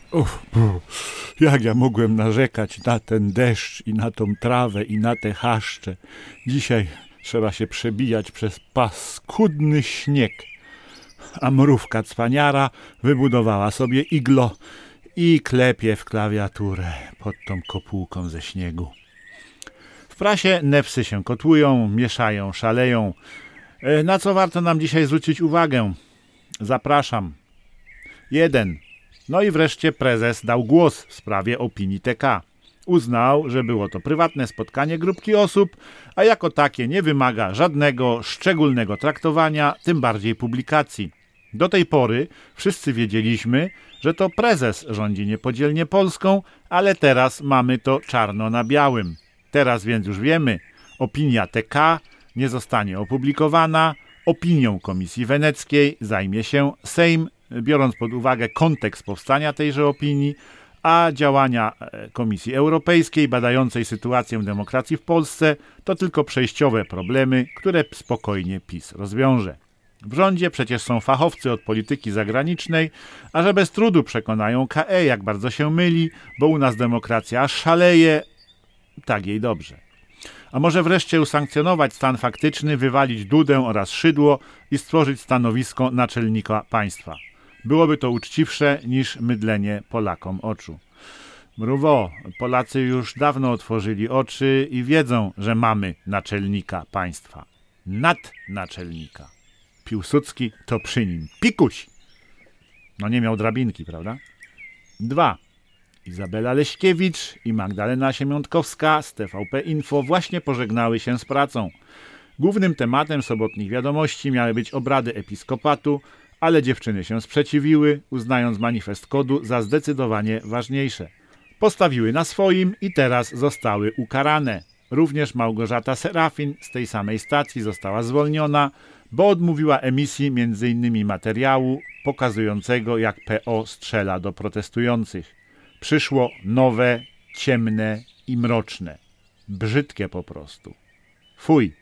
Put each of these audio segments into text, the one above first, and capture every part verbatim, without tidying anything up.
Uff, uff, jak ja mogłem narzekać na ten deszcz i na tą trawę i na te chaszcze. Dzisiaj trzeba się przebijać przez paskudny śnieg. A mrówka cwaniara wybudowała sobie iglo i klepie w klawiaturę pod tą kopułką ze śniegu. W prasie nepsy się kotłują, mieszają, szaleją. Na co warto nam dzisiaj zwrócić uwagę? Zapraszam. Jeden. No i wreszcie prezes dał głos w sprawie opinii T K. Uznał, że było to prywatne spotkanie grupki osób, a jako takie nie wymaga żadnego szczególnego traktowania, tym bardziej publikacji. Do tej pory wszyscy wiedzieliśmy, że to prezes rządzi niepodzielnie Polską, ale teraz mamy to czarno na białym. Teraz więc już wiemy, opinia T K nie zostanie opublikowana, opinią Komisji Weneckiej zajmie się Sejm, biorąc pod uwagę kontekst powstania tejże opinii, a działania Komisji Europejskiej badającej sytuację demokracji w Polsce to tylko przejściowe problemy, które spokojnie PiS rozwiąże. W rządzie przecież są fachowcy od polityki zagranicznej, a że bez trudu przekonają K E, jak bardzo się myli, bo u nas demokracja aż szaleje, tak jej dobrze. A może wreszcie usankcjonować stan faktyczny, wywalić Dudę oraz Szydło i stworzyć stanowisko naczelnika państwa. Byłoby to uczciwsze niż mydlenie Polakom oczu. Mrówo, Polacy już dawno otworzyli oczy i wiedzą, że mamy naczelnika państwa. Nadnaczelnika. Piłsudski to przy nim pikuś. No nie miał drabinki, prawda? Dwa. Izabela Leśkiewicz i Magdalena Siemiątkowska z T V P Info właśnie pożegnały się z pracą. Głównym tematem sobotnich wiadomości miały być obrady episkopatu, ale dziewczyny się sprzeciwiły, uznając manifest kodu za zdecydowanie ważniejsze. Postawiły na swoim i teraz zostały ukarane. Również Małgorzata Serafin z tej samej stacji została zwolniona, bo odmówiła emisji między innymi materiału pokazującego, jak P O strzela do protestujących. Przyszło nowe, ciemne i mroczne. Brzydkie po prostu. Fuj.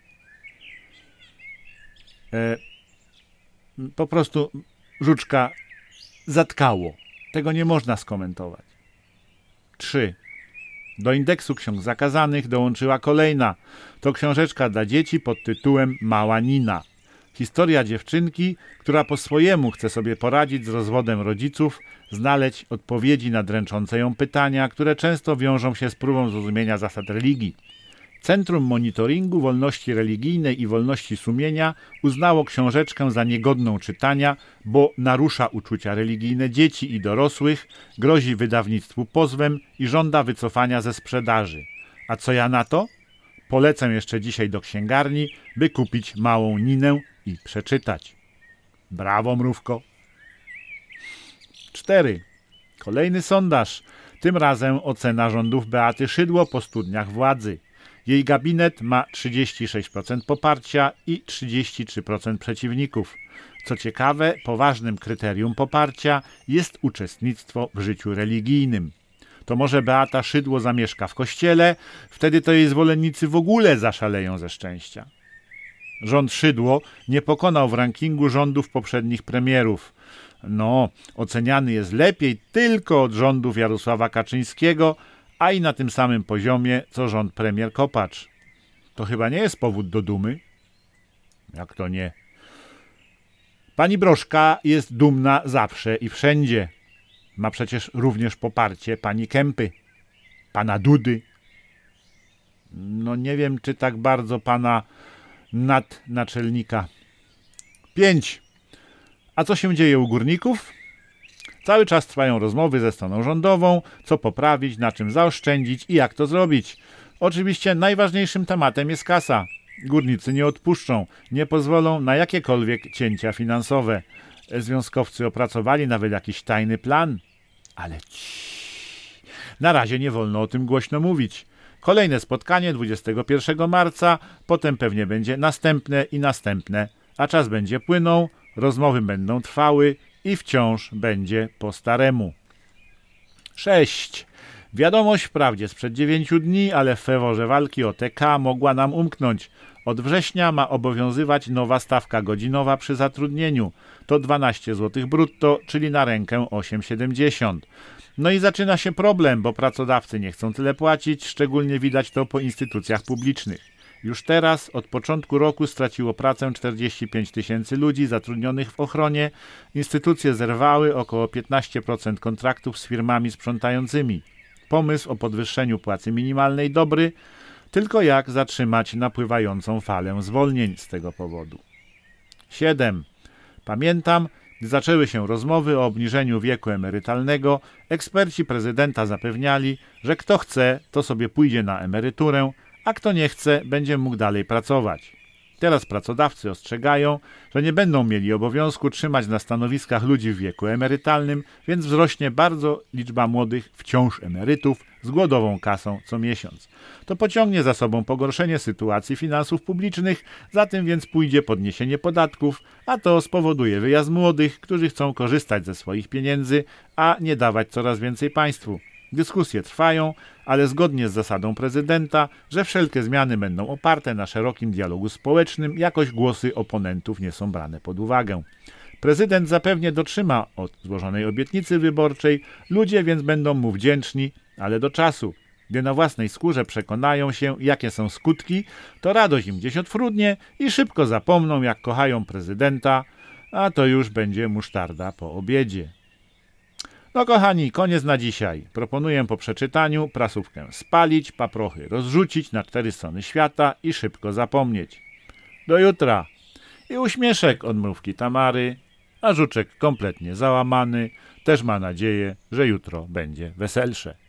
E, po prostu żuczka zatkało. Tego nie można skomentować. Trzy. Do indeksu ksiąg zakazanych dołączyła kolejna. To książeczka dla dzieci pod tytułem Mała Nina. Historia dziewczynki, która po swojemu chce sobie poradzić z rozwodem rodziców, znaleźć odpowiedzi na dręczące ją pytania, które często wiążą się z próbą zrozumienia zasad religii. Centrum Monitoringu Wolności Religijnej i Wolności Sumienia uznało książeczkę za niegodną czytania, bo narusza uczucia religijne dzieci i dorosłych, grozi wydawnictwu pozwem i żąda wycofania ze sprzedaży. A co ja na to? Polecę jeszcze dzisiaj do księgarni, by kupić Małą Ninę i przeczytać. Brawo, mrówko. Cztery. Kolejny sondaż. Tym razem ocena rządów Beaty Szydło po stu dniach władzy. Jej gabinet ma trzydzieści sześć procent poparcia i trzydzieści trzy procent przeciwników. Co ciekawe, poważnym kryterium poparcia jest uczestnictwo w życiu religijnym. To może Beata Szydło zamieszka w kościele, wtedy to jej zwolennicy w ogóle zaszaleją ze szczęścia. Rząd Szydło nie pokonał w rankingu rządów poprzednich premierów. No, oceniany jest lepiej tylko od rządów Jarosława Kaczyńskiego, a i na tym samym poziomie, co rząd premier Kopacz. To chyba nie jest powód do dumy? Jak to nie? Pani Broszka jest dumna zawsze i wszędzie. Ma przecież również poparcie pani Kempy, pana Dudy. No nie wiem, czy tak bardzo pana nadnaczelnika. Pięć. A co się dzieje u górników? Cały czas trwają rozmowy ze stroną rządową, co poprawić, na czym zaoszczędzić i jak to zrobić. Oczywiście najważniejszym tematem jest kasa. Górnicy nie odpuszczą, nie pozwolą na jakiekolwiek cięcia finansowe. Związkowcy opracowali nawet jakiś tajny plan. Ale ciii. Na razie nie wolno o tym głośno mówić. Kolejne spotkanie dwudziestego pierwszego marca, potem pewnie będzie następne i następne, a czas będzie płynął, rozmowy będą trwały i wciąż będzie po staremu. Sześć. Wiadomość wprawdzie sprzed dziewięciu dni, ale w feworze walki o T K mogła nam umknąć. Od września ma obowiązywać nowa stawka godzinowa przy zatrudnieniu. To dwanaście złotych brutto, czyli na rękę osiem siedemdziesiąt. No i zaczyna się problem, bo pracodawcy nie chcą tyle płacić, szczególnie widać to po instytucjach publicznych. Już teraz, od początku roku straciło pracę czterdzieści pięć tysięcy ludzi zatrudnionych w ochronie. Instytucje zerwały około piętnaście procent kontraktów z firmami sprzątającymi. Pomysł o podwyższeniu płacy minimalnej dobry, tylko jak zatrzymać napływającą falę zwolnień z tego powodu. siedem. Pamiętam, gdy zaczęły się rozmowy o obniżeniu wieku emerytalnego, eksperci prezydenta zapewniali, że kto chce, to sobie pójdzie na emeryturę, a kto nie chce, będzie mógł dalej pracować. Teraz pracodawcy ostrzegają, że nie będą mieli obowiązku trzymać na stanowiskach ludzi w wieku emerytalnym, więc wzrośnie bardzo liczba młodych, wciąż emerytów, z głodową kasą co miesiąc. To pociągnie za sobą pogorszenie sytuacji finansów publicznych, za tym więc pójdzie podniesienie podatków, a to spowoduje wyjazd młodych, którzy chcą korzystać ze swoich pieniędzy, a nie dawać coraz więcej państwu. Dyskusje trwają, ale zgodnie z zasadą prezydenta, że wszelkie zmiany będą oparte na szerokim dialogu społecznym, jakoś głosy oponentów nie są brane pod uwagę. Prezydent zapewnie dotrzyma od złożonej obietnicy wyborczej, ludzie więc będą mu wdzięczni, ale do czasu. Gdy na własnej skórze przekonają się, jakie są skutki, to radość im gdzieś odfrudnie i szybko zapomną, jak kochają prezydenta, a to już będzie musztarda po obiedzie. No kochani, koniec na dzisiaj. Proponuję po przeczytaniu prasówkę spalić, paprochy rozrzucić na cztery strony świata i szybko zapomnieć. Do jutra. I uśmieszek od mrówki Tamary, a żuczek kompletnie załamany też ma nadzieję, że jutro będzie weselsze.